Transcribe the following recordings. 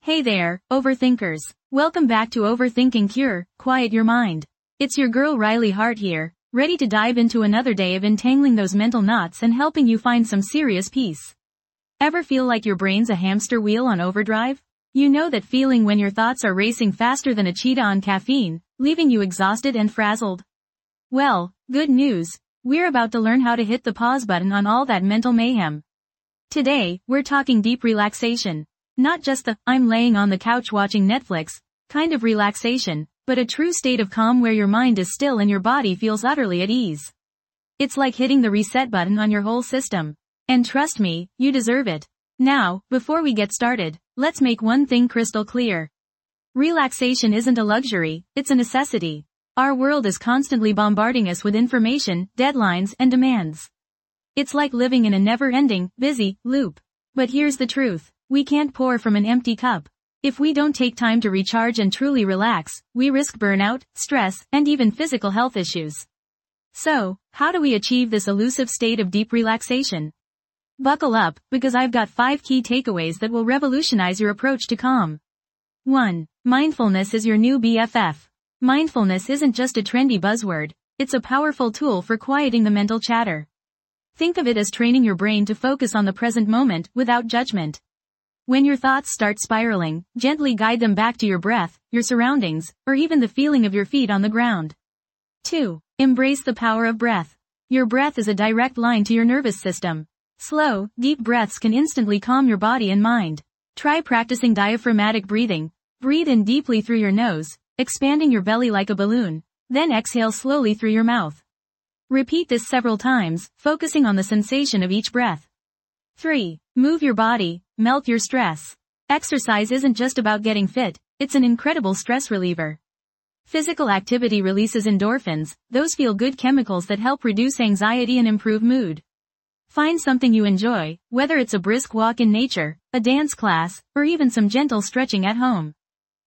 Hey there, overthinkers. Welcome back to Overthinking Cure, Quiet Your Mind. It's your girl Riley Hart here, ready to dive into another day of entangling those mental knots and helping you find some serious peace. Ever feel like your brain's a hamster wheel on overdrive? You know that feeling when your thoughts are racing faster than a cheetah on caffeine, leaving you exhausted and frazzled? Well, good news. We're about to learn how to hit the pause button on all that mental mayhem. Today, we're talking deep relaxation. Not just the, I'm laying on the couch watching Netflix, kind of relaxation, but a true state of calm where your mind is still and your body feels utterly at ease. It's like hitting the reset button on your whole system. And trust me, you deserve it. Now, before we get started, let's make one thing crystal clear. Relaxation isn't a luxury, it's a necessity. Our world is constantly bombarding us with information, deadlines, and demands. It's like living in a never-ending, busy, loop. But here's the truth. We can't pour from an empty cup. If we don't take time to recharge and truly relax, we risk burnout, stress, and even physical health issues. So, how do we achieve this elusive state of deep relaxation? Buckle up, because I've got 5 key takeaways that will revolutionize your approach to calm. 1. Mindfulness is your new BFF. Mindfulness isn't just a trendy buzzword, it's a powerful tool for quieting the mental chatter. Think of it as training your brain to focus on the present moment without judgment. When your thoughts start spiraling, gently guide them back to your breath, your surroundings, or even the feeling of your feet on the ground. 2. Embrace the power of breath. Your breath is a direct line to your nervous system. Slow, deep breaths can instantly calm your body and mind. Try practicing diaphragmatic breathing. Breathe in deeply through your nose, expanding your belly like a balloon, then exhale slowly through your mouth. Repeat this several times, focusing on the sensation of each breath. 3. Move your body, melt your stress. Exercise isn't just about getting fit, it's an incredible stress reliever. Physical activity releases endorphins, those feel-good chemicals that help reduce anxiety and improve mood. Find something you enjoy, whether it's a brisk walk in nature, a dance class, or even some gentle stretching at home.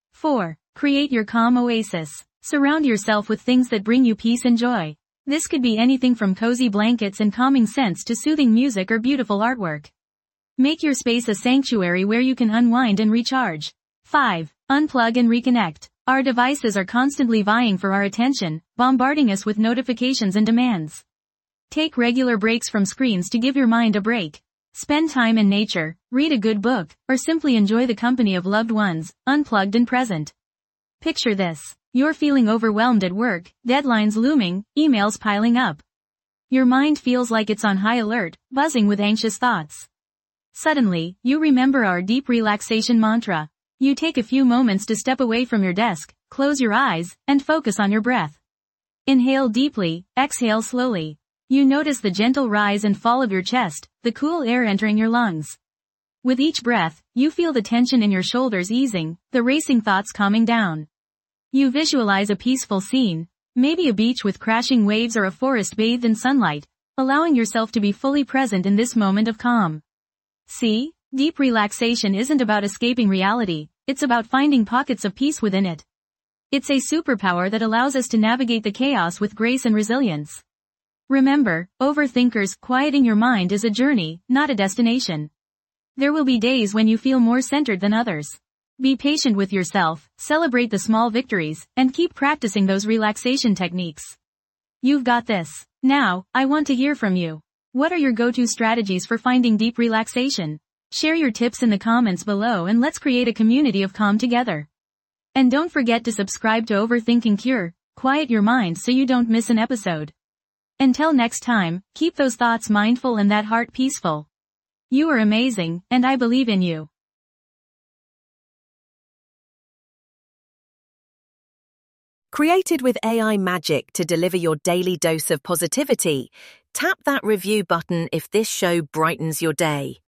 4. Create your calm oasis. Surround yourself with things that bring you peace and joy. This could be anything from cozy blankets and calming scents to soothing music or beautiful artwork. Make your space a sanctuary where you can unwind and recharge. 5. Unplug and reconnect. Our devices are constantly vying for our attention, bombarding us with notifications and demands. Take regular breaks from screens to give your mind a break. Spend time in nature, read a good book, or simply enjoy the company of loved ones, unplugged and present. Picture this. You're feeling overwhelmed at work, deadlines looming, emails piling up. Your mind feels like it's on high alert, buzzing with anxious thoughts. Suddenly, you remember our deep relaxation mantra. You take a few moments to step away from your desk, close your eyes, and focus on your breath. Inhale deeply, exhale slowly. You notice the gentle rise and fall of your chest, the cool air entering your lungs. With each breath, you feel the tension in your shoulders easing, the racing thoughts calming down. You visualize a peaceful scene, maybe a beach with crashing waves or a forest bathed in sunlight, allowing yourself to be fully present in this moment of calm. See, deep relaxation isn't about escaping reality, it's about finding pockets of peace within it. It's a superpower that allows us to navigate the chaos with grace and resilience. Remember, overthinkers, quieting your mind is a journey, not a destination. There will be days when you feel more centered than others. Be patient with yourself, celebrate the small victories, and keep practicing those relaxation techniques. You've got this. Now, I want to hear from you. What are your go-to strategies for finding deep relaxation? Share your tips in the comments below and let's create a community of calm together. And don't forget to subscribe to Overthinking Cure, Quiet Your Mind so you don't miss an episode. Until next time, keep those thoughts mindful and that heart peaceful. You are amazing, and I believe in you. Created with AI magic to deliver your daily dose of positivity, tap that review button if this show brightens your day.